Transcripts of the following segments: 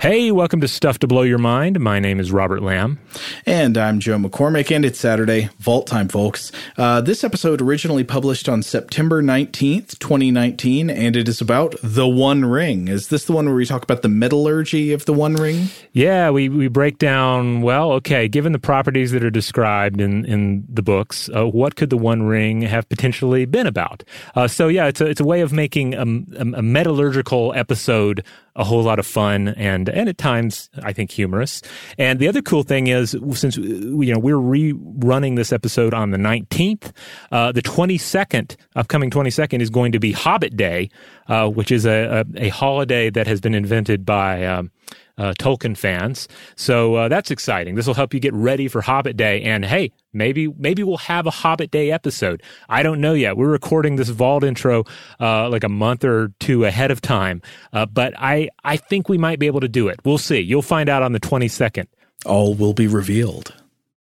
Hey, welcome to Stuff to Blow Your Mind. My name is Robert Lamb. And I'm Joe McCormick, and it's Saturday, Vault Time, folks. This episode originally published on September 19th, 2019, and it is about The One Ring. Is this the one where we talk about the metallurgy of The One Ring? Yeah, we break down, given the properties that are described in the books, what could The One Ring have potentially been about? It's a way of making a metallurgical episode a whole lot of fun and at times, I think, humorous. And the other cool thing is, since we're rerunning this episode on the 19th, the upcoming 22nd is going to be Hobbit Day, which is a holiday that has been invented by Tolkien fans. So that's exciting. This will help you get ready for Hobbit Day. And hey, maybe we'll have a Hobbit Day episode. I don't know yet. We're recording this Vault intro like a month or two ahead of time. But I think we might be able to do it. We'll see. You'll find out on the 22nd. All will be revealed.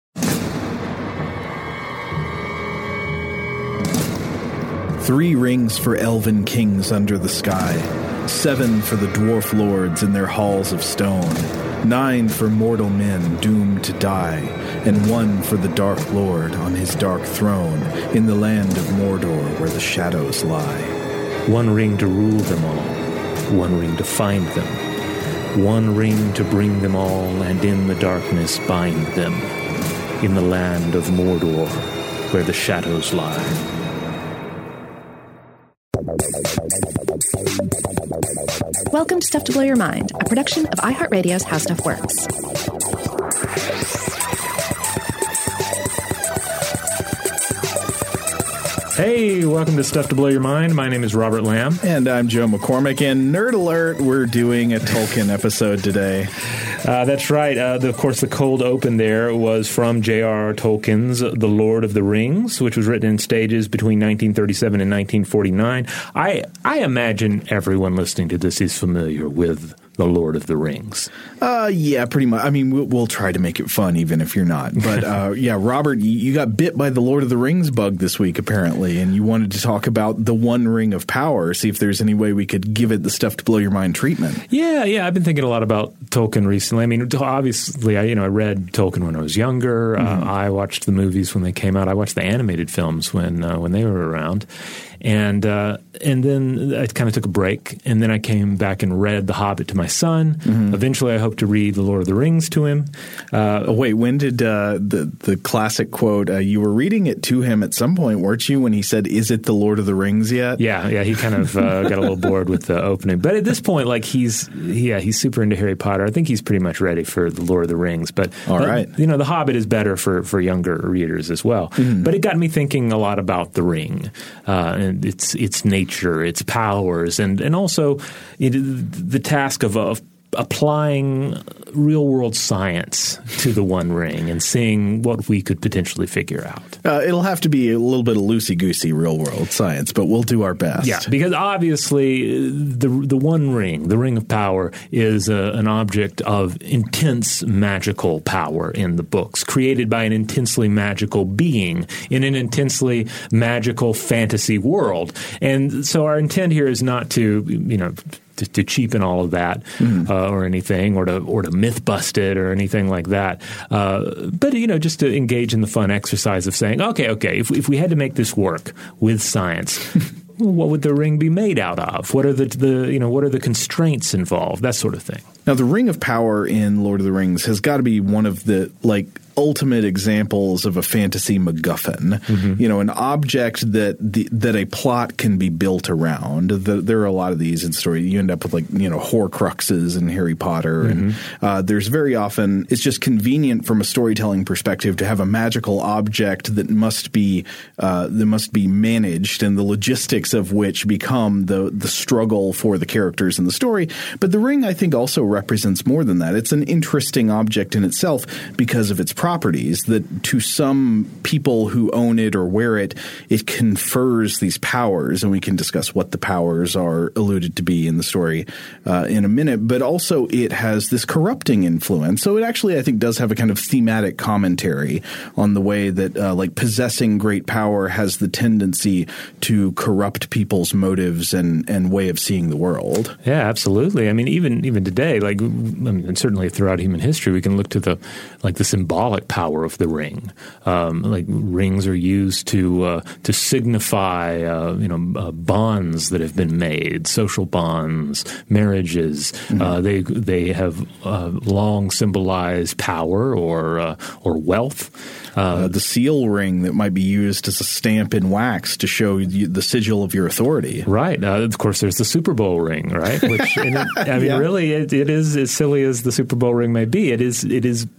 3 rings for elven kings under the sky, 7 for the dwarf lords in their halls of stone, 9 for mortal men doomed to die, and 1 for the Dark Lord on his dark throne in the land of Mordor where the shadows lie. 1 ring to rule them all, 1 ring to find them, 1 ring to bring them all and in the darkness bind them, in the land of Mordor where the shadows lie. Welcome to Stuff to Blow Your Mind, a production of iHeartRadio's How Stuff Works. Hey, welcome to Stuff to Blow Your Mind. My name is Robert Lamb. And I'm Joe McCormick. And nerd alert, we're doing a Tolkien episode today. That's right. Of course, the cold open there was from J.R.R. Tolkien's The Lord of the Rings, which was written in stages between 1937 and 1949. I imagine everyone listening to this is familiar with The Lord of the Rings. Yeah, pretty much. I mean, we'll try to make it fun, even if you're not. But Robert, you got bit by the Lord of the Rings bug this week, apparently, and you wanted to talk about the One Ring of Power, see if there's any way we could give it the Stuff to Blow Your Mind treatment. Yeah. I've been thinking a lot about Tolkien recently. I mean, obviously, I read Tolkien when I was younger. Mm-hmm. I watched the movies when they came out. I watched the animated films when they were around. And then I kind of took a break, and then I came back and read The Hobbit to my son. Mm-hmm. Eventually, I hope to read The Lord of the Rings to him. Wait, when did the classic quote, you were reading it to him at some point, weren't you, when he said, "Is it The Lord of the Rings yet?" Yeah, he kind of got a little bored with the opening. But at this point, like he's super into Harry Potter. I think he's pretty much ready for The Lord of the Rings. But all right. The Hobbit is better for younger readers as well. Mm-hmm. But it got me thinking a lot about the ring, and its nature, its powers, and also the task of applying real-world science to the One Ring and seeing what we could potentially figure out. It'll have to be a little bit of loosey-goosey real-world science, but we'll do our best. Yeah, because obviously the One Ring, the Ring of Power, is an object of intense magical power in the books, created by an intensely magical being in an intensely magical fantasy world. And so our intent here is not to cheapen all of that or anything, or to myth bust it or anything like that. But just to engage in the fun exercise of saying, okay, if we had to make this work with science, what would the ring be made out of? What are the constraints involved? That sort of thing. Now, the Ring of Power in Lord of the Rings has got to be one of the ultimate examples of a fantasy MacGuffin. Mm-hmm. An object that a plot can be built around. There are a lot of these in story. You end up with Horcruxes in Harry Potter, mm-hmm. and there's very often it's just convenient from a storytelling perspective to have a magical object that must be managed, and the logistics of which become the struggle for the characters in the story. But the ring, I think, also represents more than that. It's an interesting object in itself because of its properties. properties, that to some people who own it or wear it, it confers these powers, and we can discuss what the powers are alluded to be in the story in a minute, but also it has this corrupting influence. So it actually, I think, does have a kind of thematic commentary on the way that like possessing great power has the tendency to corrupt people's motives and way of seeing the world. Yeah, absolutely. I mean, even today, like, and certainly throughout human history, we can look to the symbolic power of the ring. Like rings are used to signify bonds that have been made, social bonds, marriages. They have long symbolized power or wealth. The seal ring that might be used as a stamp in wax to show the sigil of your authority. Right. Of course, there's the Super Bowl ring, right? Which, really, it is as silly as the Super Bowl ring may be. It is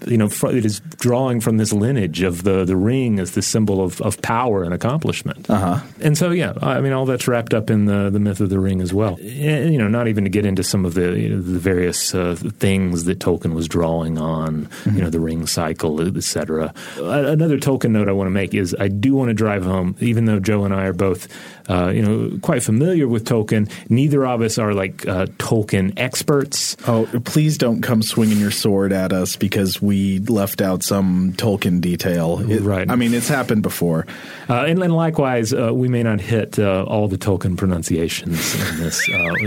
drawing from this lineage of the ring as the symbol of power and accomplishment. And so, all that's wrapped up in the myth of the ring as well. And, not even to get into some of the various things that Tolkien was drawing on, the ring cycle, etc. Another Tolkien note I want to make is I do want to drive home, even though Joe and I are both, quite familiar with Tolkien, neither of us are like Tolkien experts. Oh, please don't come swinging your sword at us because we left out some Tolkien detail. Right. I mean, it's happened before. And likewise, we may not hit all the Tolkien pronunciations in this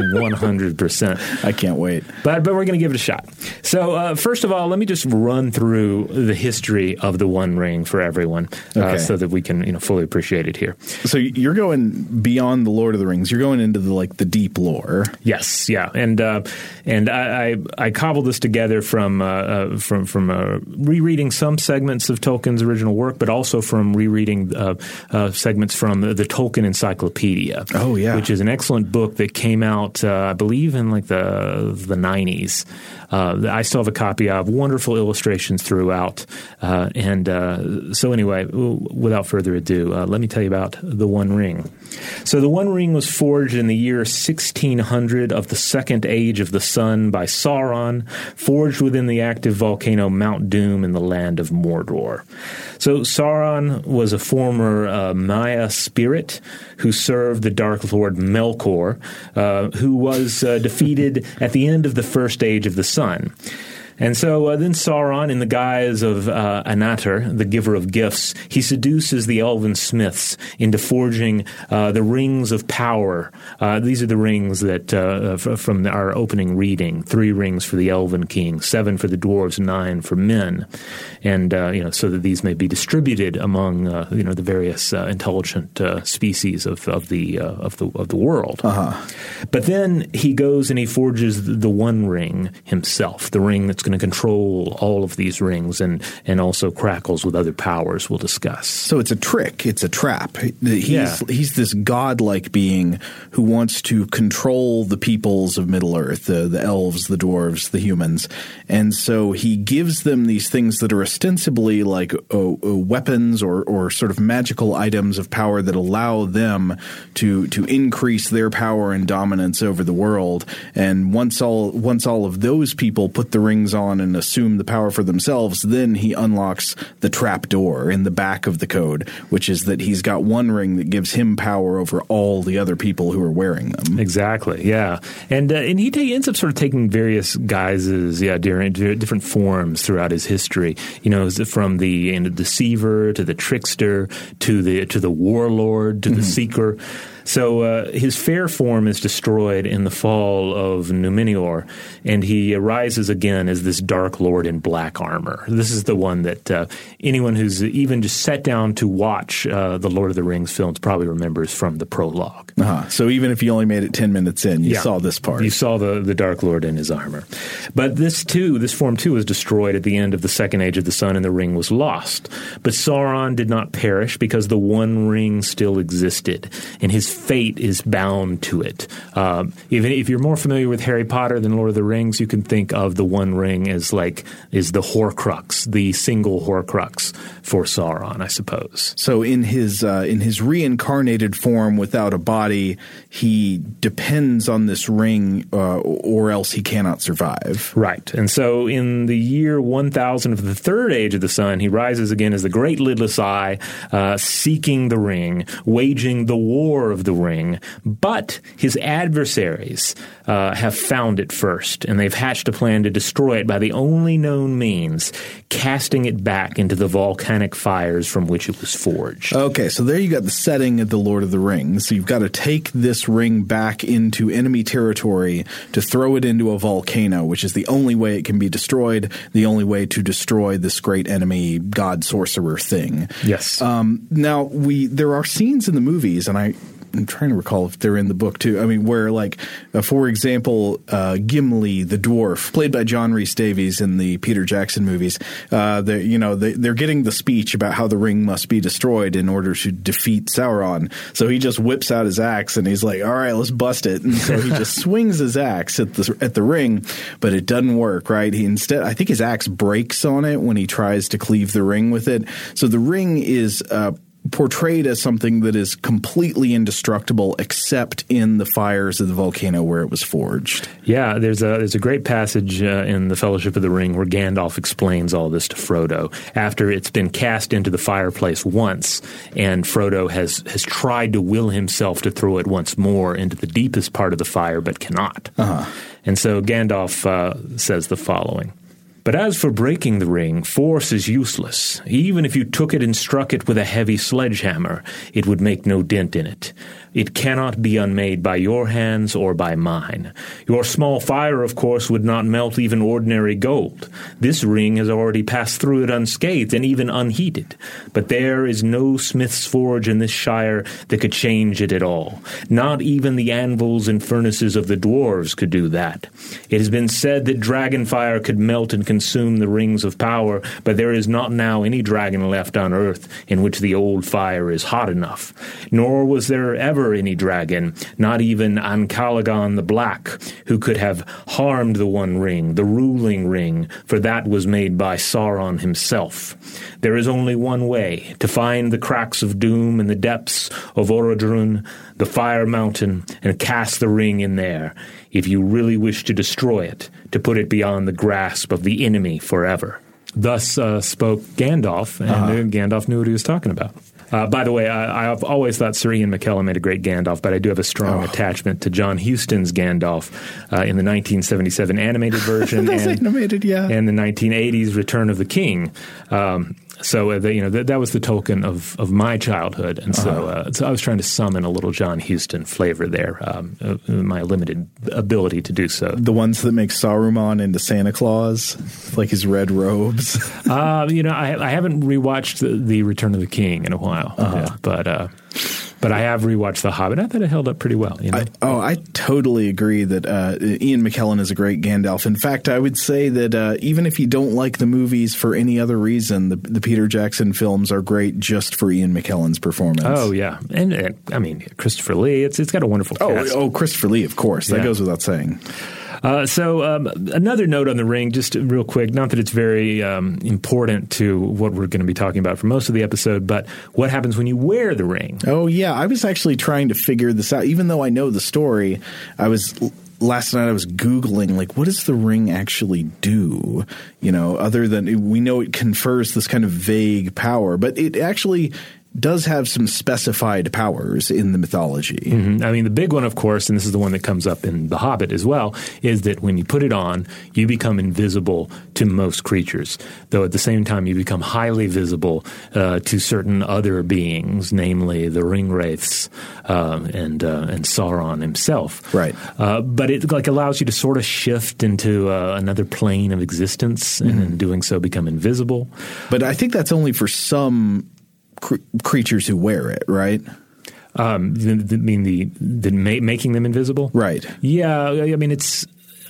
100%. I can't wait. But we're going to give it a shot. So first of all, let me just run through the history of the One Ring for everyone so that we can fully appreciate it here. So you're going beyond the Lord of the Rings. You're going into the deep lore. Yes, yeah, and I cobbled this together from rereading some segments of Tolkien's original work, but also from rereading segments from the Tolkien Encyclopedia. Oh yeah, which is an excellent book that came out, I believe, in like the 90s. I still have a copy of wonderful illustrations throughout. So anyway, without further ado, let me tell you about the One Ring. So the One Ring was forged in the year 1600 of the Second Age of the Sun by Sauron, forged within the active volcano Mount Doom in the land of Mordor. So Sauron was a former Maya spirit who served the Dark Lord Melkor, who was defeated at the end of the First Age of the Sun. And so then Sauron, in the guise of Anatar, the giver of gifts, he seduces the elven smiths into forging the rings of power. These are the rings that, from our opening reading, 3 rings for the elven king, 7 for the dwarves, 9 for men. And, so that these may be distributed among, the various intelligent species of the world. But then he goes and he forges the One Ring himself, the ring that's going to control all of these rings and also crackles with other powers we'll discuss. So it's a trick. It's a trap. He's this godlike being who wants to control the peoples of Middle-earth, the elves, the dwarves, the humans. And so he gives them these things that are ostensibly like weapons or sort of magical items of power that allow them to increase their power and dominance over the world. And once all of those people put the rings on and assume the power for themselves, then he unlocks the trap door in the back of the code, which is that he's got one ring that gives him power over all the other people who are wearing them. Exactly, yeah. And he ends up sort of taking various guises, during different forms throughout his history. From the deceiver to the trickster to the warlord to the seeker. So his fair form is destroyed in the fall of Numenor, and he arises again as this Dark Lord in black armor. This is the one that anyone who's even just sat down to watch the Lord of the Rings films probably remembers from the prologue. So even if you only made it 10 minutes in, you saw this part. You saw the Dark Lord in his armor. But this form too was destroyed at the end of the Second Age of the Sun, and the ring was lost. But Sauron did not perish because the One Ring still existed, and his fate is bound to it. Even if you're more familiar with Harry Potter than Lord of the Rings, you can think of the One Ring as is the Horcrux, the single Horcrux for Sauron, I suppose. So in his reincarnated form without a body, he depends on this ring, or else he cannot survive. Right. And so in the year 1000 of the third age of the sun, he rises again as the Great Lidless Eye, seeking the ring, waging the war of the ring. But his adversaries have found it first, and they've hatched a plan to destroy it by the only known means, casting it back into the volcanic fires from which it was forged. Okay, so there you got the setting of the Lord of the Rings. So you've got to take this ring back into enemy territory to throw it into a volcano, which is the only way it can be destroyed, the only way to destroy this great enemy god sorcerer thing. Yes. Now, there are scenes in the movies, and I'm trying to recall if they're in the book too. I mean, where for example, Gimli the dwarf, played by John Rhys Davies in the Peter Jackson movies, they're getting the speech about how the ring must be destroyed in order to defeat Sauron. So he just whips out his axe and he's like, "All right, let's bust it." And so he just swings his axe at the ring, but it doesn't work. Right? I think his axe breaks on it when he tries to cleave the ring with it. So the ring is portrayed as something that is completely indestructible except in the fires of the volcano where it was forged. Yeah, there's a great passage in the Fellowship of the Ring where Gandalf explains all this to Frodo after it's been cast into the fireplace once, and Frodo has tried to will himself to throw it once more into the deepest part of the fire but cannot. And so Gandalf says the following: "But as for breaking the ring, force is useless. Even if you took it and struck it with a heavy sledgehammer, it would make no dent in it. It cannot be unmade by your hands or by mine. Your small fire, of course, would not melt even ordinary gold. This ring has already passed through it unscathed and even unheated. But there is no smith's forge in this shire that could change it at all. Not even the anvils and furnaces of the dwarves could do that. It has been said that dragon fire could melt and consume the rings of power, but there is not now any dragon left on earth in which the old fire is hot enough. Nor was there ever any dragon, not even Ancalagon the Black, who could have harmed the One Ring, the ruling ring, for that was made by Sauron himself. There is only one way, to find the cracks of doom in the depths of Orodrun, the Fire Mountain, and cast the ring in there, if you really wish to destroy it, to put it beyond the grasp of the enemy forever." Thus spoke Gandalf, and Gandalf knew what he was talking about. By the way, I've always thought Sir Ian McKellen made a great Gandalf, but I do have a strong attachment to John Huston's Gandalf in the 1977 animated version and the 1980s Return of the King. So that was the Tolkien of my childhood, and so I was trying to summon a little John Huston flavor there, my limited ability to do so. The ones that make Saruman into Santa Claus, like his red robes. I haven't rewatched the Return of the King in a while, but I have rewatched The Hobbit. I thought it held up pretty well. I totally agree that Ian McKellen is a great Gandalf. In fact, I would say that even if you don't like the movies for any other reason, the Peter Jackson films are great just for Ian McKellen's performance. Oh, yeah. And I mean, Christopher Lee, it's got a wonderful cast. Oh, Christopher Lee, of course. That goes without saying. So another note on the ring, just real quick, not that it's very important to what we're going to be talking about for most of the episode, but what happens when you wear the ring? Oh, yeah. I was actually trying to figure this out. Even though I know the story, last night I was Googling, what does the ring actually do? Other than we know it confers this kind of vague power, but it actually does have some specified powers in the mythology. Mm-hmm. I mean, the big one, of course, and this is the one that comes up in The Hobbit as well, is that when you put it on, you become invisible to most creatures, though at the same time you become highly visible to certain other beings, namely the Ringwraiths and Sauron himself. Right. But it allows you to sort of shift into another plane of existence, and in doing so become invisible. But I think that's only for some creatures who wear it, right? Making them invisible? Right. Yeah. I mean,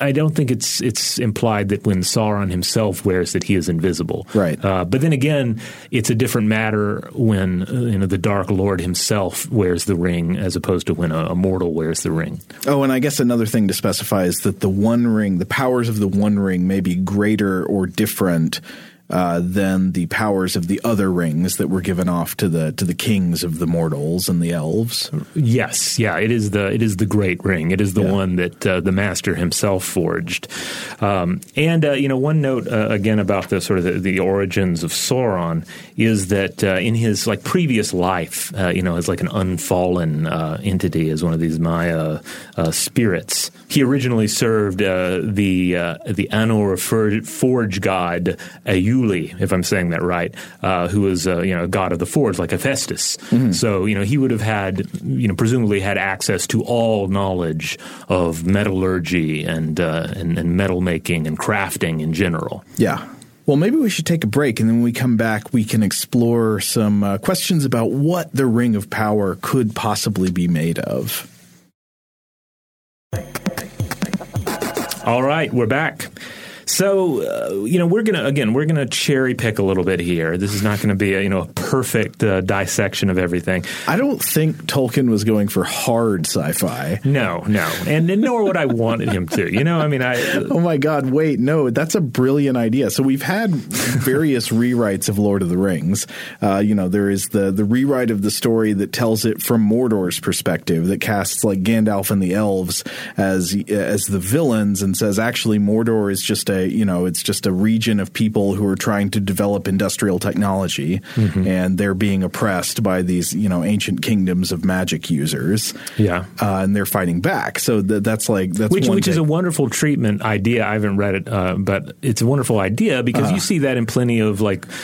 I don't think it's implied that when Sauron himself wears it, he is invisible. Right. But then again, it's a different matter when the Dark Lord himself wears the ring as opposed to when a mortal wears the ring. Oh, and I guess another thing to specify is that the One Ring, the powers of the One Ring may be greater or different than the powers of the other rings that were given off to the kings of the mortals and the elves. Yes, yeah, it is the great ring. It is the one that the master himself forged. One note again about the sort of the origins of Sauron is that in his previous life, as like an unfallen entity, as one of these Maya spirits, he originally served the Anor Forge god Aiuli, if I'm saying that right, who was a god of the forge, like Hephaestus. Mm-hmm. So he would have had presumably had access to all knowledge of metallurgy and metal making and crafting in general. Yeah. Well, maybe we should take a break, and then when we come back, we can explore some questions about what the Ring of Power could possibly be made of. All right, we're back. So, we're gonna cherry pick a little bit here. This is not going to be a perfect dissection of everything. I don't think Tolkien was going for hard sci-fi. No, and nor would I wanted him to. Oh my God! Wait, no, that's a brilliant idea. So we've had various rewrites of Lord of the Rings. There is the rewrite of the story that tells it from Mordor's perspective, that casts like Gandalf and the elves as the villains, and says actually Mordor is just it's just a region of people who are trying to develop industrial technology, mm-hmm. and they're being oppressed by these, ancient kingdoms of magic users. Yeah. And they're fighting back. So that's which is a wonderful treatment idea. I haven't read it, but it's a wonderful idea because you see that in plenty of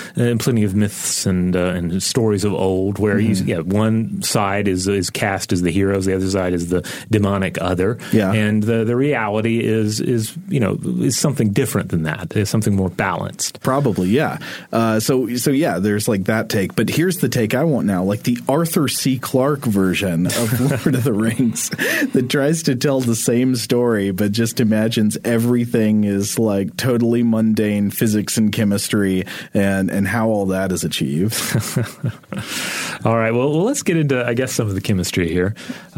myths and stories of old where mm-hmm. one side is cast as the heroes, the other side is the demonic other. Yeah. And the reality is something different than that. It's something more balanced. Probably, yeah. So yeah, there's like that take. But here's the take I want now, like the Arthur C. Clarke version of Lord of the Rings that tries to tell the same story but just imagines everything is like totally mundane physics and chemistry and how all that is achieved. All right. Well, let's get into, I guess, some of the chemistry here.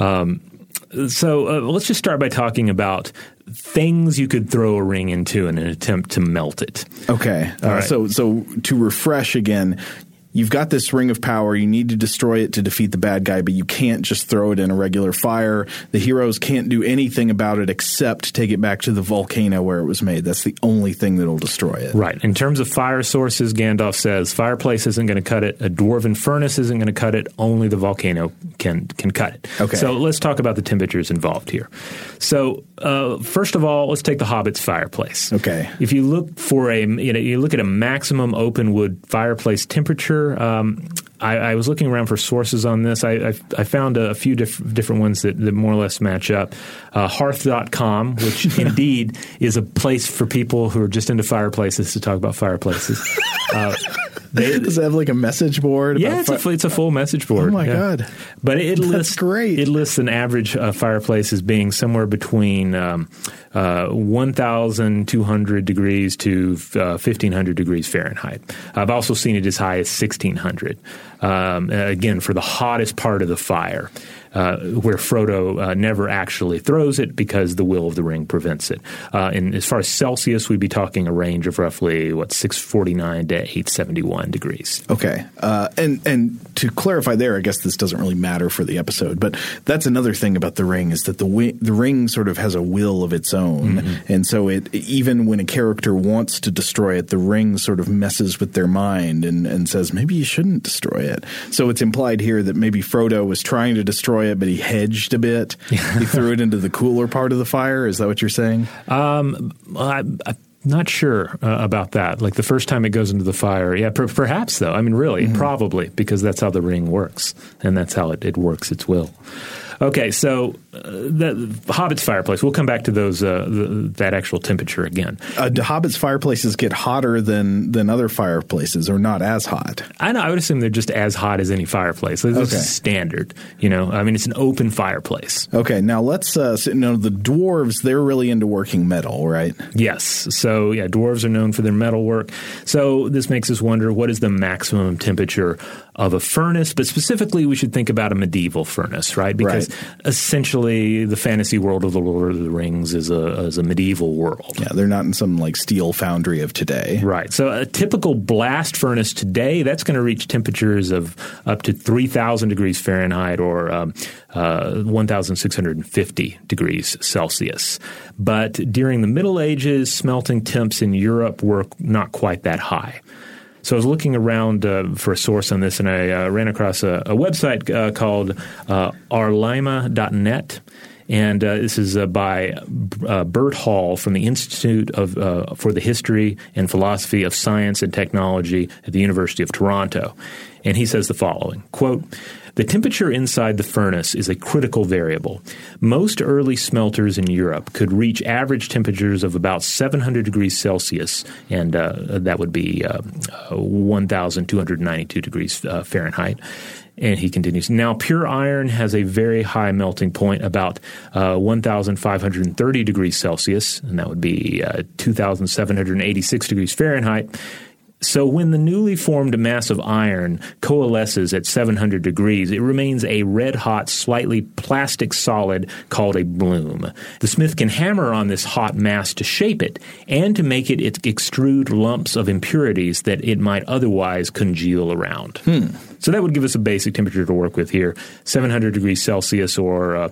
So let's just start by talking about things you could throw a ring into in an attempt to melt it. Okay. Right. So to refresh again, you've got this ring of power. You need to destroy it to defeat the bad guy, but you can't just throw it in a regular fire. The heroes can't do anything about it except take it back to the volcano where it was made. That's the only thing that'll destroy it. Right. In terms of fire sources, Gandalf says fireplace isn't going to cut it. A dwarven furnace isn't going to cut it. Only the volcano can cut it. Okay. So let's talk about the temperatures involved here. So first of all, let's take the Hobbit's fireplace. Okay. If you look for you look at a maximum open wood fireplace temperature. I was looking around for sources on this. I found a few different ones that more or less match up. Hearth.com, which indeed is a place for people who are just into fireplaces to talk about fireplaces. Does it have like a message board? Yeah, it's a full message board. Oh my God. But That's great. It lists an average fireplace as being somewhere between 1,200 degrees to 1,500 degrees Fahrenheit. I've also seen it as high as 1,600. Again, for the hottest part of the fire, where Frodo never actually throws it because the will of the ring prevents it. And as far as Celsius, we'd be talking a range of roughly 649 to 871 degrees. Okay, and to clarify there, I guess this doesn't really matter for the episode, but that's another thing about the ring is that the ring sort of has a will of its own, mm-hmm. and so even when a character wants to destroy it, the ring sort of messes with their mind and says maybe you shouldn't destroy it. So it's implied here that maybe Frodo was trying to destroy it, but he hedged a bit. He threw it into the cooler part of the fire. Is that what you're saying? I'm not sure about that. Like the first time it goes into the fire. Yeah, perhaps though. I mean, really, mm-hmm. probably, because that's how the ring works, and that's how it works its will. Okay, so the Hobbit's fireplace. We'll come back to those that actual temperature again. Do Hobbit's fireplaces get hotter than other fireplaces, or not as hot? I know. I would assume they're just as hot as any fireplace. This is standard. I mean, it's an open fireplace. Okay, now let's the dwarves, they're really into working metal, right? Yes. So, yeah, dwarves are known for their metal work. So this makes us wonder, what is the maximum temperature of a furnace? But specifically, we should think about a medieval furnace, right? Because essentially the fantasy world of the Lord of the Rings is a medieval world. Yeah, they're not in some steel foundry of today. Right. So a typical blast furnace today, that's going to reach temperatures of up to 3,000 degrees Fahrenheit or 1,650 degrees Celsius. But during the Middle Ages, smelting temps in Europe were not quite that high. So I was looking around for a source on this, and I ran across a website called arlima.net. And this is by Bert Hall from the Institute for the History and Philosophy of Science and Technology at the University of Toronto. And he says the following, quote, "The temperature inside the furnace is a critical variable. Most early smelters in Europe could reach average temperatures of about 700 degrees Celsius, and that would be 1,292 degrees Fahrenheit. And he continues, now pure iron has a very high melting point, about 1,530 degrees Celsius, and that would be 2,786 degrees Fahrenheit. So when the newly formed mass of iron coalesces at 700 degrees, it remains a red-hot, slightly plastic solid called a bloom. The smith can hammer on this hot mass to shape it and to make it extrude lumps of impurities that it might otherwise congeal around." So that would give us a basic temperature to work with here, 700 degrees Celsius or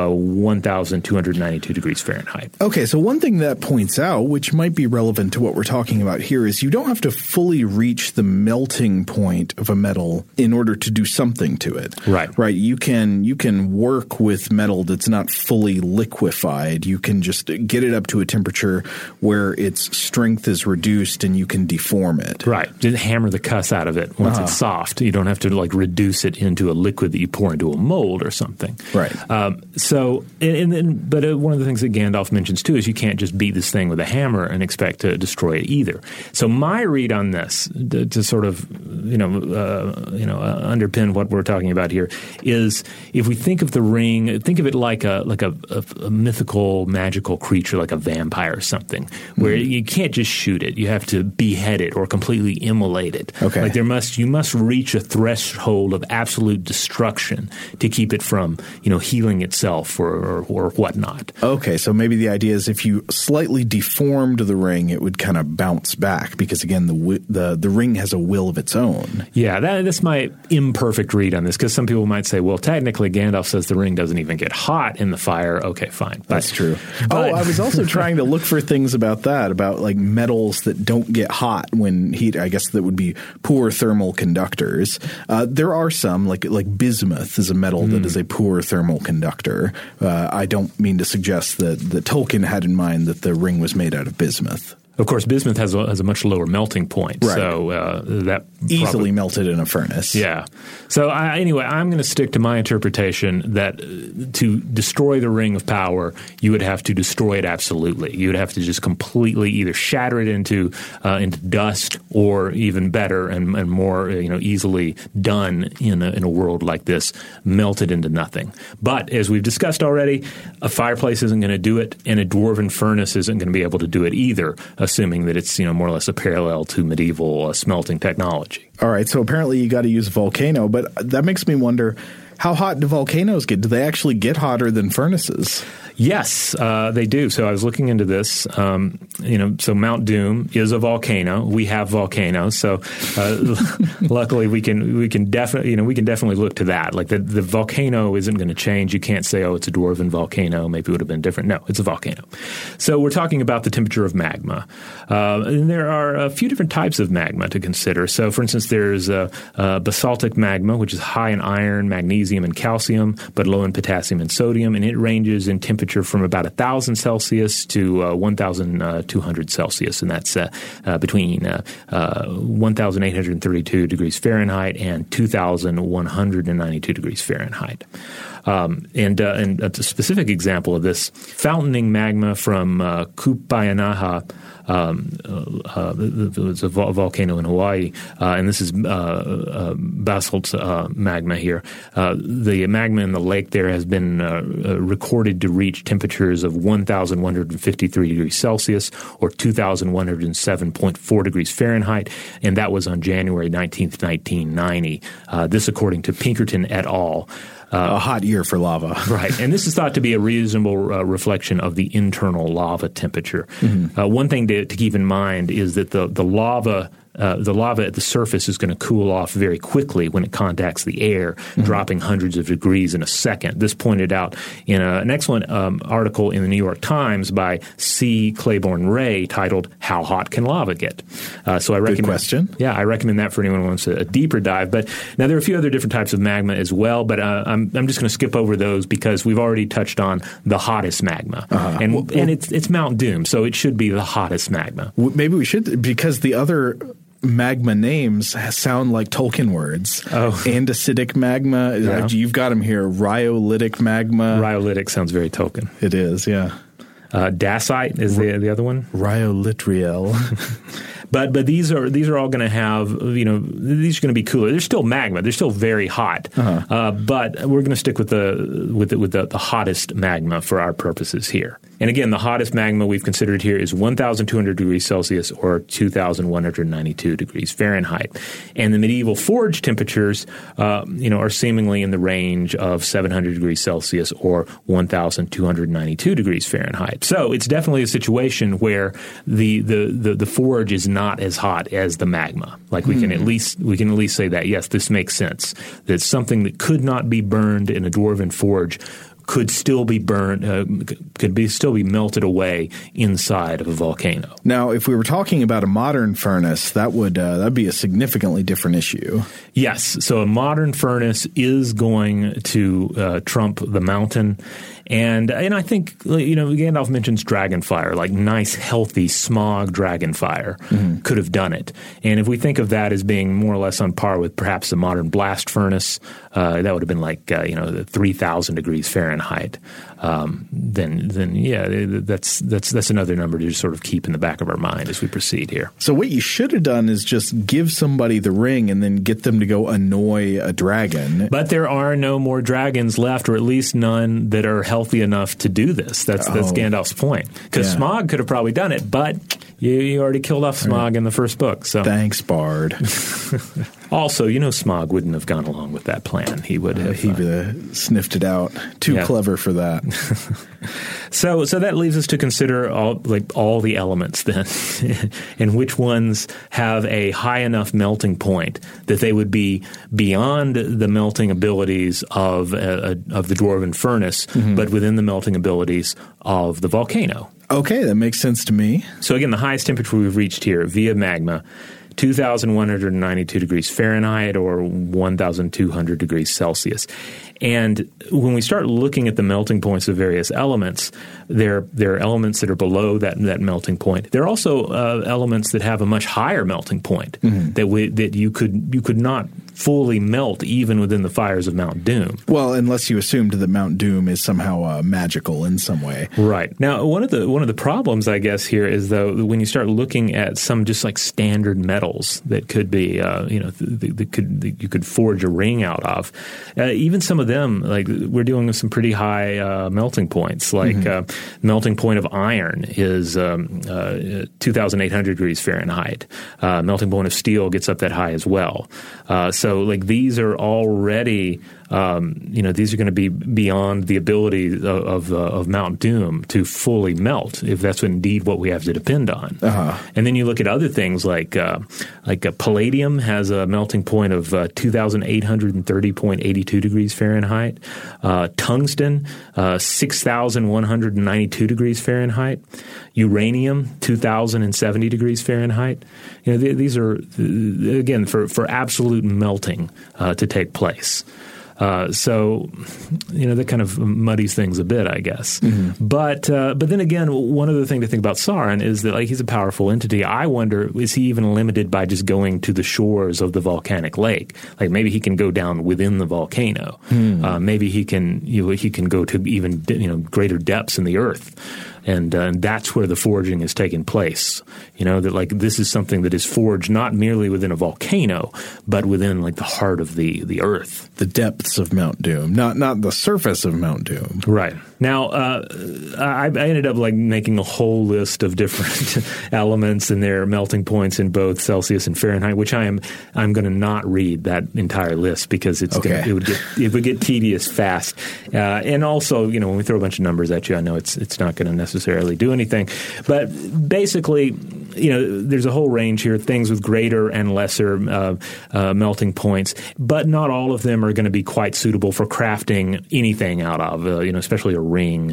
1,292 degrees Fahrenheit. Okay, so one thing that points out, which might be relevant to what we're talking about here, is you don't have to fully reach the melting point of a metal in order to do something to it. Right. Right. You can work with metal that's not fully liquefied. You can just get it up to a temperature where its strength is reduced and you can deform it. Right. Just hammer the cuss out of it once it's soft. You don't have to reduce it into a liquid that you pour into a mold or something. Right. But one of the things that Gandalf mentions too is you can't just beat this thing with a hammer and expect to destroy it either. So my read on this, to sort of underpin what we're talking about here, is if we think of the ring, think of it like a mythical, magical creature, like a vampire or something, where you can't just shoot it. You have to behead it or completely immolate it. Okay. You must reach a threshold of absolute destruction to keep it from, healing itself or whatnot. Okay, so maybe the idea is if you slightly deformed the ring, it would kind of bounce back because, again, the ring has a will of its own. Yeah, that's my imperfect read on this, because some people might say, well, technically Gandalf says the ring doesn't even get hot in the fire. Okay, fine. That's true. I was also trying to look for things about that, about metals that don't get hot when heat. I guess that would be poor thermal conductors. There are some, like bismuth is a metal that is a poor thermal conductor. I don't mean to suggest that Tolkien had in mind that the ring was made out of bismuth. Of course, bismuth has a much lower melting point, right. So that easily melted in a furnace. Yeah. So anyway, I'm going to stick to my interpretation that to destroy the Ring of Power, you would have to destroy it absolutely. You would have to just completely either shatter it into dust, or even better and more easily done in a world like this, melt it into nothing. But as we've discussed already, a fireplace isn't going to do it, and a dwarven furnace isn't going to be able to do it either, assuming that it's more or less a parallel to medieval smelting technology. All right, so apparently you got to use a volcano, but that makes me wonder, how hot do volcanoes get? Do they actually get hotter than furnaces? Yes, they do. So I was looking into this. So Mount Doom is a volcano. We have volcanoes, so luckily we can definitely look to that. Like the volcano isn't going to change. You can't say, oh, it's a dwarven volcano. Maybe it would have been different. No, it's a volcano. So we're talking about the temperature of magma, and there are a few different types of magma to consider. So, for instance, there's basaltic magma, which is high in iron, magnesium, and calcium, but low in potassium and sodium, and it ranges in temperature from about 1,000 Celsius to 1,200 Celsius, and that's between 1,832 degrees Fahrenheit and 2,192 degrees Fahrenheit. And a specific example of this, fountaining magma from Kupayanaha. It's a volcano in Hawaii, and this is basalt magma here. The magma in the lake there has been recorded to reach temperatures of 1,153 degrees Celsius or 2,107.4 degrees Fahrenheit, and that was on January 19th, 1990. This according to Pinkerton et al. A hot year for lava. Right. And this is thought to be a reasonable reflection of the internal lava temperature. One thing to keep in mind is that the lava at the surface is going to cool off very quickly when it contacts the air, dropping hundreds of degrees in a second. This pointed out in an excellent article in the New York Times by C. Claiborne Ray titled "How Hot Can Lava Get?" So I recommend. Good question. Yeah, I recommend that for anyone who wants a deeper dive. But now there are a few other different types of magma as well, but I'm just going to skip over those because we've already touched on the hottest magma, and it's Mount Doom, so it should be the hottest magma. Maybe we should, because the other magma names sound like Tolkien words. Andesitic magma. Yeah. You've got them here. Rhyolitic magma. Rhyolitic sounds very Tolkien. It is, yeah. Dacite is the other one. Rhyolitriel. But these are all going to have, these are going to be cooler. They're still magma. They're still very hot. But we're going to stick with the hottest magma for our purposes here. And again, the hottest magma we've considered here is 1,200 degrees Celsius or 2,192 degrees Fahrenheit. And the medieval forge temperatures, are seemingly in the range of 700 degrees Celsius or 1,292 degrees Fahrenheit. So it's definitely a situation where the forge is not as hot as the magma. Like we can at least say that, yes, this makes sense. That something that could not be burned in a dwarven forge could still be burned, still be melted away inside of a volcano. Now, if we were talking about a modern furnace, that'd be a significantly different issue. Yes. So a modern furnace is going to trump the mountain. And I think, Gandalf mentions dragon fire, like nice, healthy smog dragon fire could have done it. And if we think of that as being more or less on par with perhaps a modern blast furnace, that would have been like, 3,000 degrees Fahrenheit. Then that's another number to just sort of keep in the back of our mind as we proceed here. So what you should have done is just give somebody the ring and then get them to go annoy a dragon. But there are no more dragons left, or at least none that are healthy enough to do this. That's Gandalf's point. Because Smaug could have probably done it, but you already killed off Smaug in the first book. So thanks, Bard. Also, Smaug wouldn't have gone along with that plan. He would have sniffed it out. Too clever for that. So that leaves us to consider all the elements then, and which ones have a high enough melting point that they would be beyond the melting abilities of the dwarven furnace, but within the melting abilities of the volcano. Okay, that makes sense to me. So again, the highest temperature we've reached here via magma, 2,192 degrees Fahrenheit or 1,200 degrees Celsius. And when we start looking at the melting points of various elements, there are elements that are below that melting point. There are also elements that have a much higher melting point that you could not fully melt even within the fires of Mount Doom. Well, unless you assumed that Mount Doom is somehow magical in some way. Right. Now, one of the problems, I guess, here is, though, when you start looking at some just like standard metals that could be, that you could forge a ring out of, even some of them, like we're dealing with some pretty high melting points. Like melting point of iron is 2,800 degrees Fahrenheit. Melting point of steel gets up that high as well. So like these are already, these are going to be beyond the ability of Mount Doom to fully melt, if that's indeed what we have to depend on. And then you look at other things like palladium has a melting point of 2,830.82 degrees Fahrenheit. Tungsten, 6,192 degrees Fahrenheit. Uranium, 2,070 degrees Fahrenheit. These are, again, for absolute melting to take place. So, that kind of muddies things a bit, I guess. Mm-hmm. But then again, one other thing to think about Sauron is that he's a powerful entity. I wonder, is he even limited by just going to the shores of the volcanic lake? Like maybe he can go down within the volcano. Maybe he can go to even greater depths in the earth. And that's where the forging is taking place. That this is something that is forged not merely within a volcano, but within the heart of the earth. The depths of Mount Doom, not the surface of Mount Doom. Right. Now, I ended up making a whole list of different elements and their melting points in both Celsius and Fahrenheit, which I'm going to not read that entire list because it would get tedious fast. And also, when we throw a bunch of numbers at you, I know it's not going to necessarily do anything. But basically, there's a whole range here, things with greater and lesser melting points, but not all of them are going to be quite suitable for crafting anything out of, especially a ring.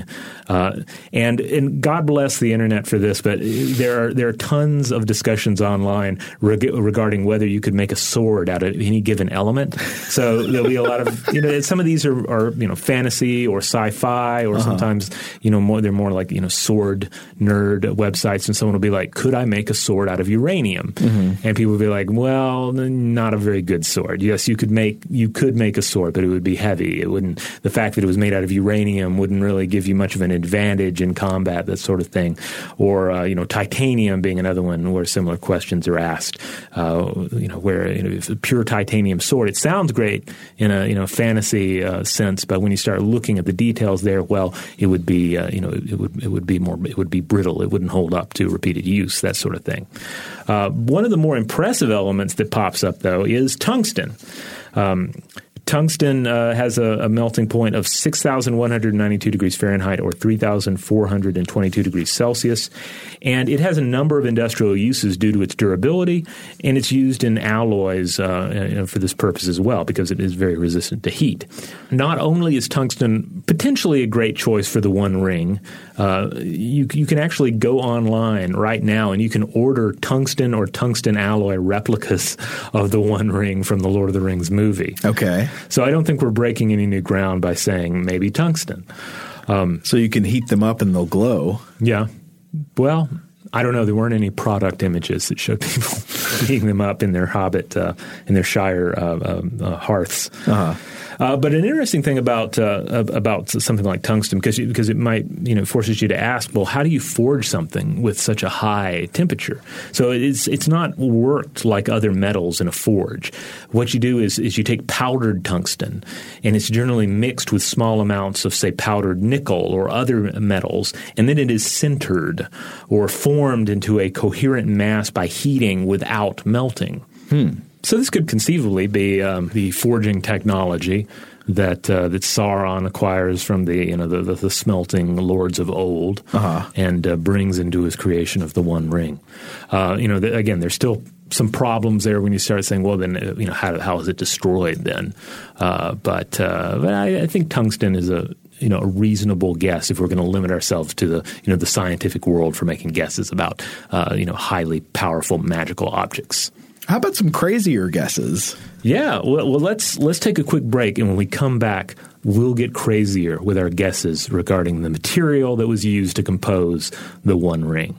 And God bless the internet for this, but there are tons of discussions online regarding whether you could make a sword out of any given element. So there'll be a lot of, some of these are fantasy or sci-fi or sometimes, they're more like, sword nerd websites, and someone will be like, could I make a sword out of uranium? Mm-hmm. And people will be like, well, not a very good sword. Yes, you could make a sword, but it would be heavy. The fact that it was made out of uranium wouldn't really give you much of an advantage in combat, that sort of thing. Or, titanium being another one where similar questions are asked. Where if a pure titanium sword, it sounds great in a fantasy sense, but when you start looking at the details there, well, it would be it would be brittle. It wouldn't hold up to repeated use, that sort of thing. One of the more impressive elements that pops up, though, is tungsten. Tungsten has a melting point of 6,192 degrees Fahrenheit or 3,422 degrees Celsius, and it has a number of industrial uses due to its durability, and it's used in alloys for this purpose as well because it is very resistant to heat. Not only is tungsten potentially a great choice for the One Ring, you can actually go online right now and you can order tungsten or tungsten alloy replicas of the One Ring from the Lord of the Rings movie. Okay. So I don't think we're breaking any new ground by saying maybe tungsten. So you can heat them up and they'll glow. Yeah. Well, I don't know. There weren't any product images that showed people heating them up in their Hobbit, in their Shire hearths. Uh-huh. But an interesting thing about something like tungsten, because it might forces you to ask, well, how do you forge something with such a high temperature? So it's not worked like other metals in a forge. What you do is you take powdered tungsten, and it's generally mixed with small amounts of, say, powdered nickel or other metals, and then it is sintered or formed into a coherent mass by heating without melting. So this could conceivably be the forging technology that Sauron acquires from the smelting lords of old, and brings into his creation of the One Ring. Again, there's still some problems there when you start saying, well, then how is it destroyed then? But I think tungsten is a reasonable guess if we're going to limit ourselves to the scientific world for making guesses about highly powerful magical objects. How about some crazier guesses? Yeah, well, let's take a quick break, and when we come back, we'll get crazier with our guesses regarding the material that was used to compose the One Ring.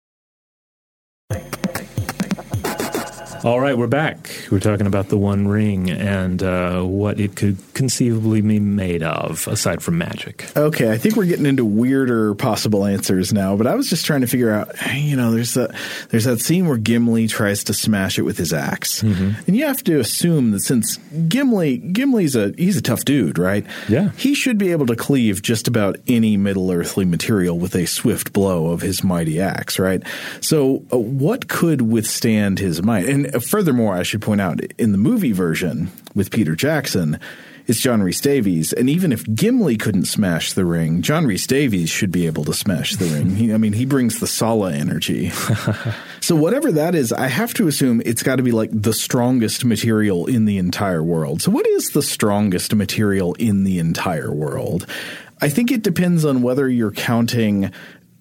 All right, we're back. We're talking about the One Ring and what it could conceivably be made of, aside from magic. Okay, I think we're getting into weirder possible answers now, but I was just trying to figure out, there's that scene where Gimli tries to smash it with his axe. Mm-hmm. And you have to assume that since Gimli's a tough dude, right? Yeah. He should be able to cleave just about any Middle-earthly material with a swift blow of his mighty axe, right? So what could withstand his might? And furthermore, I should point out, in the movie version with Peter Jackson, it's John Rhys Davies. And even if Gimli couldn't smash the ring, John Rhys Davies should be able to smash the ring. He brings the Sala energy. So whatever that is, I have to assume it's got to be like the strongest material in the entire world. So what is the strongest material in the entire world? I think it depends on whether you're counting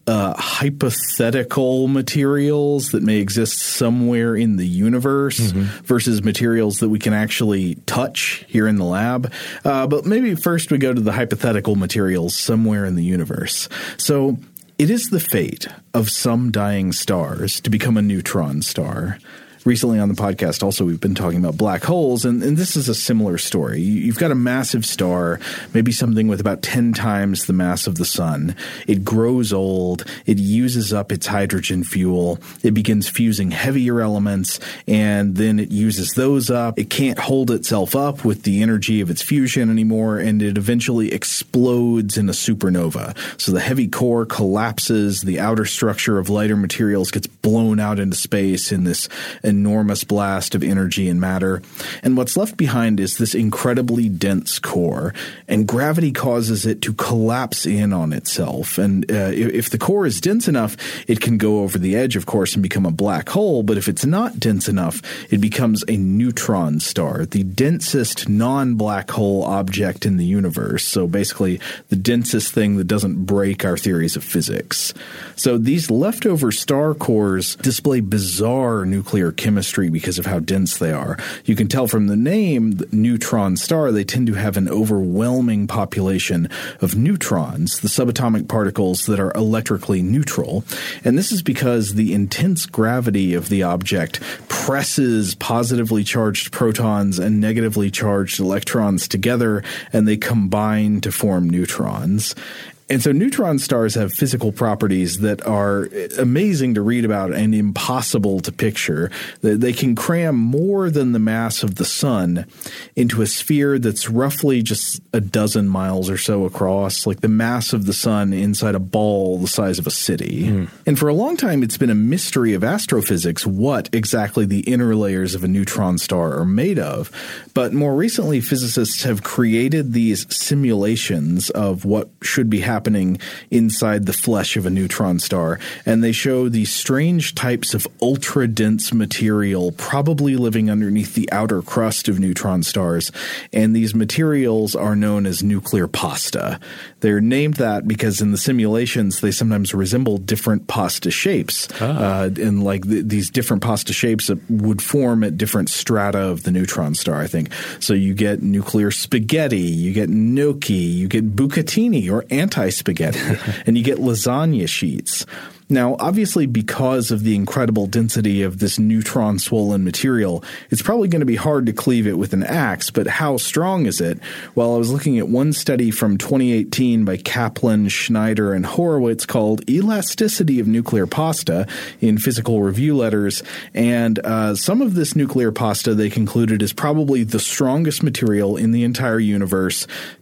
hypothetical materials that may exist somewhere in the universe versus materials that we can actually touch here in the lab. But maybe first we go to the hypothetical materials somewhere in the universe. So it is the fate of some dying stars to become a neutron star. Recently on the podcast also we've been talking about black holes, and this is a similar story. You've got a massive star, maybe something with about 10 times the mass of the sun. It grows old. It uses up its hydrogen fuel. It begins fusing heavier elements, and then it uses those up. It can't hold itself up with the energy of its fusion anymore, and it eventually explodes in a supernova. So the heavy core collapses. The outer structure of lighter materials gets blown out into space in this enormous blast of energy and matter. And what's left behind is this incredibly dense core, and gravity causes it to collapse in on itself. And if the core is dense enough, it can go over the edge, of course, and become a black hole. But if it's not dense enough, it becomes a neutron star, the densest non-black hole object in the universe. So basically the densest thing that doesn't break our theories of physics. So these leftover star cores display bizarre nuclear chemistry because of how dense they are. You can tell from the name, neutron star, they tend to have an overwhelming population of neutrons, the subatomic particles that are electrically neutral. And this is because the intense gravity of the object presses positively charged protons and negatively charged electrons together, and they combine to form neutrons. And so neutron stars have physical properties that are amazing to read about and impossible to picture. They can cram more than the mass of the sun into a sphere that's roughly just a dozen miles or so across, like the mass of the sun inside a ball the size of a city. And for a long time, it's been a mystery of astrophysics what exactly the inner layers of a neutron star are made of. But more recently, physicists have created these simulations of what should be happening inside the flesh of a neutron star, and they show these strange types of ultra-dense material probably living underneath the outer crust of neutron stars, and these materials are known as nuclear pasta. They're named that because in the simulations they sometimes resemble different pasta shapes, and like these different pasta shapes that would form at different strata of the neutron star, I think. So you get nuclear spaghetti, you get gnocchi, you get bucatini or anti-spaghetti, and you get lasagna sheets. Now, obviously, because of the incredible density of this neutron-swollen material, it's probably going to be hard to cleave it with an axe, but how strong is it? Well, I was looking at one study from 2018 by Kaplan, Schneider, and Horowitz called Elasticity of Nuclear Pasta in Physical Review Letters, and some of this nuclear pasta they concluded is probably the strongest material in the entire universe,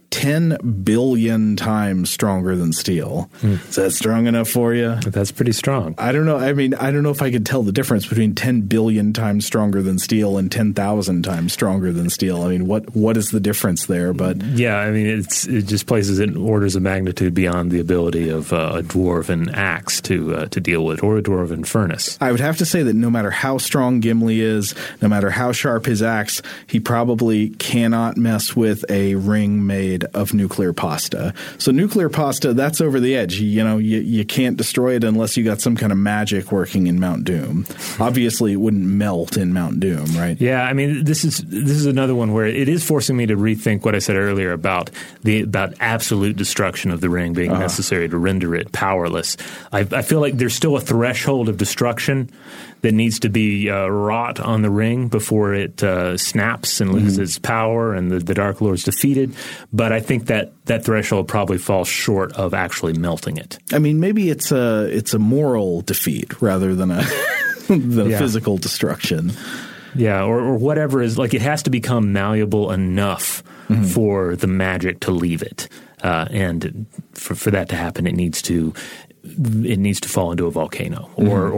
10 billion times stronger than steel. Is that strong enough for you? That's pretty strong. I don't know. I mean, I don't know if I could tell the difference between 10 billion times stronger than steel and 10,000 times stronger than steel. I mean, what is the difference there? But yeah, I mean, it just places it in orders of magnitude beyond the ability of a dwarven axe to deal with, or a dwarven furnace. I would have to say that no matter how strong Gimli is, no matter how sharp his axe, he probably cannot mess with a ring made of nuclear pasta. So nuclear pasta, that's over the edge. You know, you can't destroy it unless you got some kind of magic working in Mount Doom. Obviously, it wouldn't melt in Mount Doom, right? Yeah, I mean, this is another one where it is forcing me to rethink what I said earlier about absolute destruction of the ring being necessary to render it powerless. I feel like there's still a threshold of destruction that needs to be wrought on the ring before it snaps and loses its power and the Dark Lord's defeated. But I think that threshold probably falls short of actually melting it. I mean, maybe it's a moral defeat rather than a physical destruction. Yeah, or whatever is like it has to become malleable enough for the magic to leave it, and for that to happen, it needs to fall into a volcano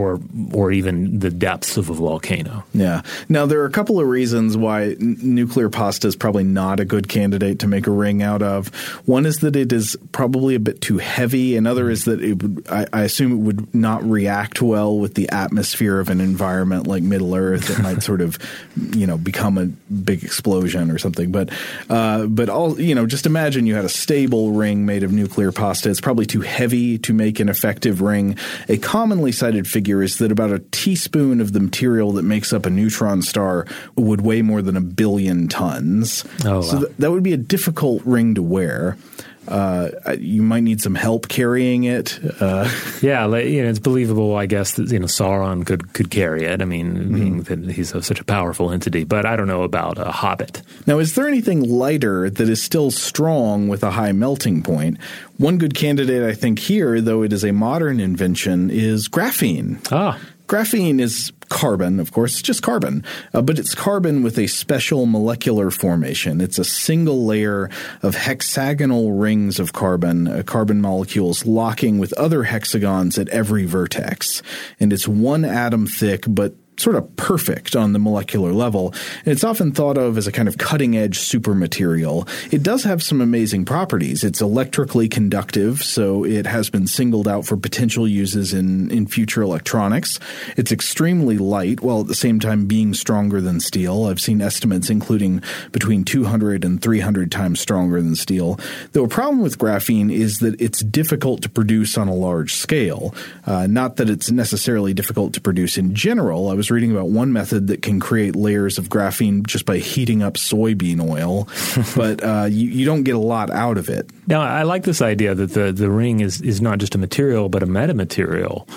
or even the depths of a volcano. Yeah. Now, there are a couple of reasons why nuclear pasta is probably not a good candidate to make a ring out of. One is that it is probably a bit too heavy. Another is that it would, I assume it would not react well with the atmosphere of an environment like Middle Earth. It might sort of, become a big explosion or something. But all, just imagine you had a stable ring made of nuclear pasta. It's probably too heavy to make in a effective ring. A commonly cited figure is that about a teaspoon of the material that makes up a neutron star would weigh more than 1 billion tons. Oh, wow. So that would be a difficult ring to wear. You might need some help carrying it. It's believable, I guess, that Sauron could carry it. I mean, being that he's such a powerful entity. But I don't know about a hobbit. Now, is there anything lighter that is still strong with a high melting point? One good candidate, I think, here, though it is a modern invention, is graphene. Graphene is carbon, of course. It's just carbon. But it's carbon with a special molecular formation. It's a single layer of hexagonal rings of carbon molecules locking with other hexagons at every vertex. And it's one atom thick, but sort of perfect on the molecular level, and it's often thought of as a kind of cutting-edge supermaterial. It does have some amazing properties. It's electrically conductive, so it has been singled out for potential uses in future electronics. It's extremely light, while at the same time being stronger than steel. I've seen estimates including between 200 and 300 times stronger than steel. Though a problem with graphene is that it's difficult to produce on a large scale. Not that it's necessarily difficult to produce in general. I was reading about one method that can create layers of graphene just by heating up soybean oil, but you don't get a lot out of it. Now, I like this idea that the ring is not just a material, but a metamaterial,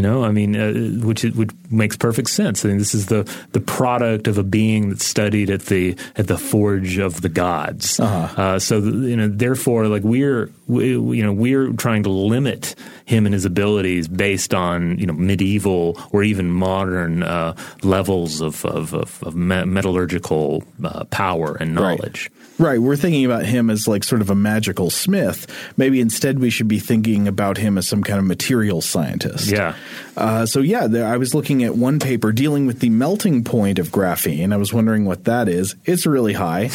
which makes perfect sense. I mean, this is the product of a being that's studied at the forge of the gods. Therefore, like we're trying to limit him and his abilities based on medieval or even modern levels of metallurgical power and knowledge. Right. We're thinking about him as like sort of a magical smith. Maybe instead we should be thinking about him as some kind of material scientist. Yeah. I was looking at one paper dealing with the melting point of graphene. I was wondering what that is. It's really high.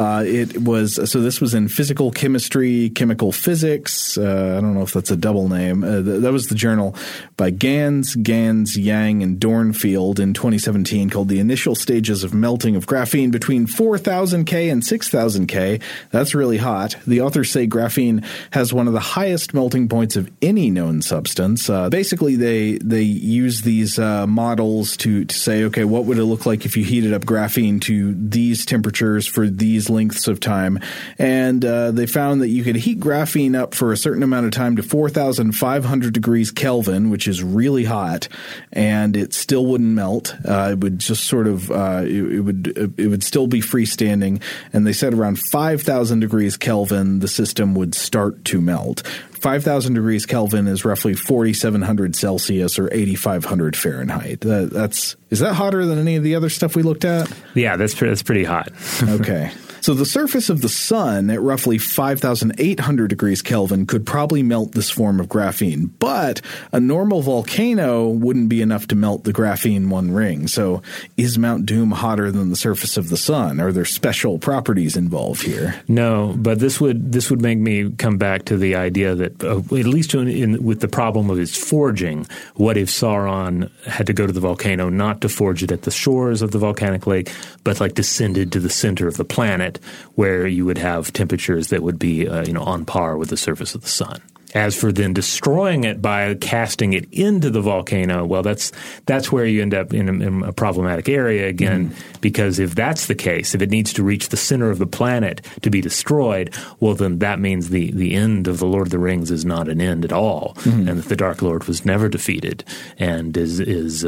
This was in Physical Chemistry, Chemical Physics. I don't know if that's a double name. That was the journal by Gans, Yang, and Dornfield in 2017 called The Initial Stages of Melting of Graphene Between 4,000 K and 6,000 K. That's really hot. The authors say graphene has one of the highest melting points of any known substance. Basically, they use these models to say, okay, what would it look like if you heated up graphene to these temperatures for these lengths of time? And they found that you could heat graphene up for a certain amount of time to 4,500 degrees Kelvin, which is really hot, and it still wouldn't melt. It would just sort of it would still be freestanding. And they said around 5,000 degrees Kelvin, the system would start to melt. 5,000 degrees Kelvin is roughly 4,700 Celsius or 8,500 Fahrenheit. Is that hotter than any of the other stuff we looked at? Yeah, that's pretty hot. Okay. So the surface of the sun at roughly 5,800 degrees Kelvin could probably melt this form of graphene, but a normal volcano wouldn't be enough to melt the graphene one ring. So is Mount Doom hotter than the surface of the sun? Are there special properties involved here? No, but this would make me come back to the idea that at least with the problem of his forging, what if Sauron had to go to the volcano not to forge it at the shores of the volcanic lake, but like descended to the center of the planet, where you would have temperatures that would be on par with the surface of the sun. As for then destroying it by casting it into the volcano, well, that's where you end up in a problematic area again, because if that's the case, if it needs to reach the center of the planet to be destroyed, well, then that means the end of the Lord of the Rings is not an end at all, and that the Dark Lord was never defeated and is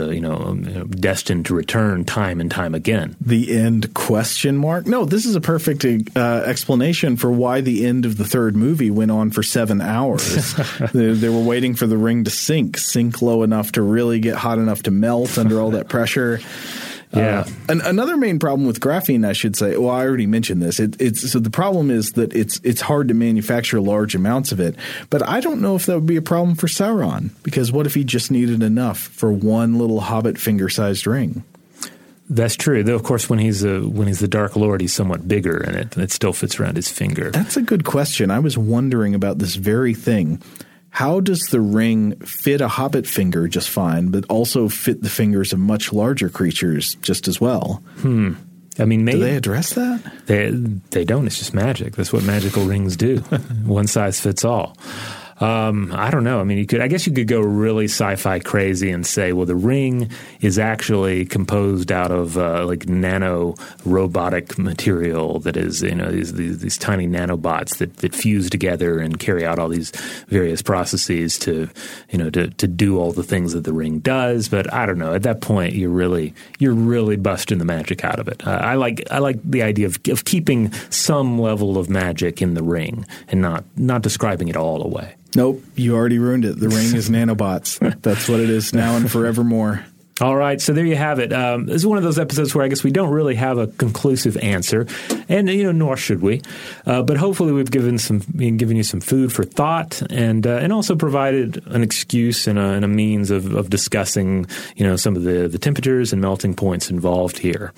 destined to return time and time again. The end ? No, this is a perfect explanation for why the end of the third movie went on for 7 hours. They were waiting for the ring to sink low enough to really get hot enough to melt under all that pressure. Yeah. Another main problem with graphene, I should say, well, I already mentioned this. So the problem is that it's hard to manufacture large amounts of it. But I don't know if that would be a problem for Sauron, because what if he just needed enough for one little hobbit finger-sized ring? That's true. Though, of course, when he's the Dark Lord, he's somewhat bigger, and it still fits around his finger. That's a good question. I was wondering about this very thing. How does the ring fit a hobbit finger just fine, but also fit the fingers of much larger creatures just as well? I mean, maybe. Do they address that? They don't. It's just magic. That's what magical rings do. One size fits all. I don't know. I mean, I guess you could go really sci-fi crazy and say, well, the ring is actually composed out of like nano robotic material that is, these tiny nanobots that fuse together and carry out all these various processes to do all the things that the ring does. But I don't know. At that point, you're really busting the magic out of it. I like the idea of keeping some level of magic in the ring and not describing it all away. Nope, you already ruined it. The ring is nanobots. That's what it is now and forevermore. All right, so there you have it. This is one of those episodes where I guess we don't really have a conclusive answer, and nor should we. But hopefully, we've given you some food for thought, and also provided an excuse and a means of discussing some of the temperatures and melting points involved here.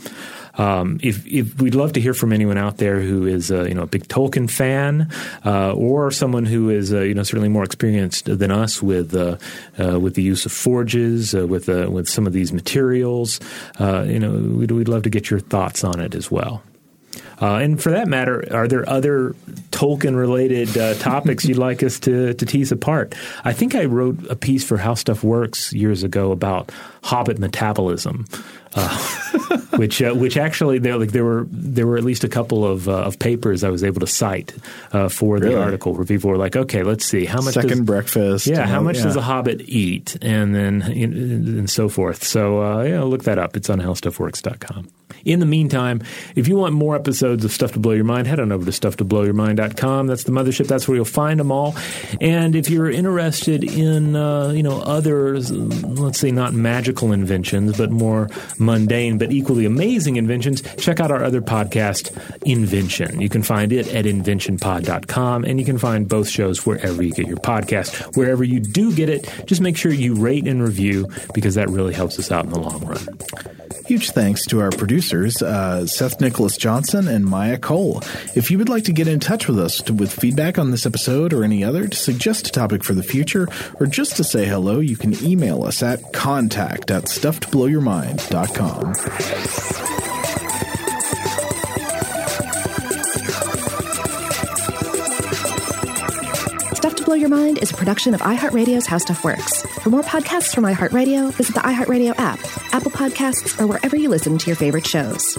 If we'd love to hear from anyone out there who is a big Tolkien fan, or someone who is certainly more experienced than us with the use of forges, with some of these materials, we'd love to get your thoughts on it as well. And for that matter, are there other Tolkien-related topics you'd like us to tease apart? I think I wrote a piece for How Stuff Works years ago about Hobbit metabolism, which actually there were at least a couple of papers I was able to cite for the article where people were like, okay, let's see how much breakfast. Yeah, how much does a Hobbit eat, and then and so forth. So look that up. It's on howstuffworks.com. In the meantime, if you want more episodes of Stuff to Blow Your Mind, head on over to stufftoblowyourmind.com. That's the mothership. That's where you'll find them all. And if you're interested in, other, let's say not magical inventions, but more mundane but equally amazing inventions, check out our other podcast, Invention. You can find it at inventionpod.com, and you can find both shows wherever you get your podcast. Wherever you do get it, just make sure you rate and review, because that really helps us out in the long run. Huge thanks to our producers, Seth Nicholas Johnson and Maya Cole. If you would like to get in touch with us with feedback on this episode or any other, to suggest a topic for the future, or just to say hello, you can email us at contact@stufftoblowyourmind.com. Stuff to Blow Your Mind is a production of iHeartRadio's How Stuff Works. For more podcasts from iHeartRadio, visit the iHeartRadio app, Apple Podcasts, or wherever you listen to your favorite shows.